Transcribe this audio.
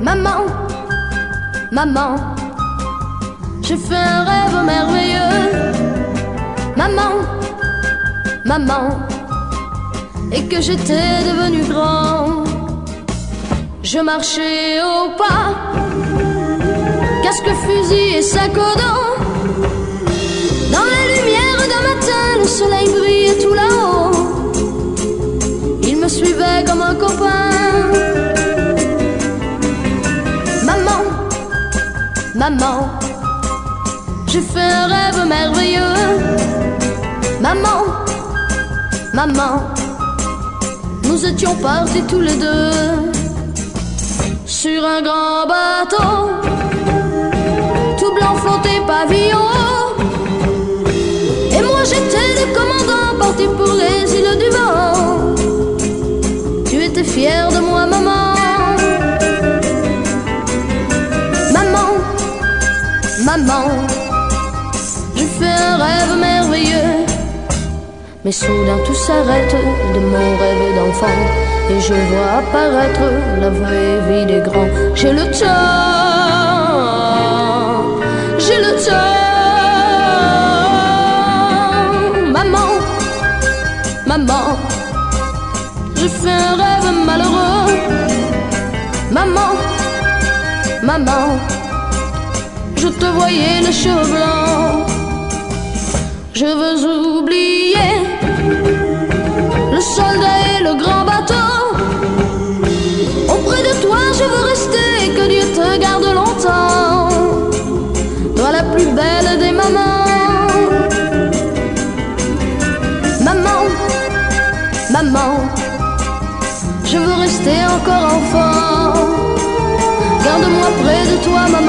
Maman, maman, j'ai fait un rêve merveilleux. Maman, maman, et que j'étais devenu grand. Je marchais au pas, casque, fusil et sac au dos. Dans les lumières d'un matin, le soleil brillait tout là-haut. Il me suivait comme un copain. Maman, maman, j'ai fait un rêve merveilleux. Maman, maman, nous étions partis tous les deux sur un grand bateau, tout blanc flotté pavillon. Et moi j'étais le commandant, parti pour les îles du vent. Tu étais fière de moi, maman. Maman, maman, j'ai fait un rêve merveilleux. Mais soudain tout s'arrête de mon rêve d'enfant, et je vois apparaître la vraie vie des grands. J'ai le temps, j'ai le temps. Maman, maman, j'ai fait un rêve malheureux. Maman, maman, je te voyais les cheveux blancs. Je veux oublier le soldat et le grand bateau. Auprès de toi je veux rester, que Dieu te garde longtemps. Toi la plus belle des mamans. Maman, maman, je veux rester encore enfant. Garde-moi près de toi, maman.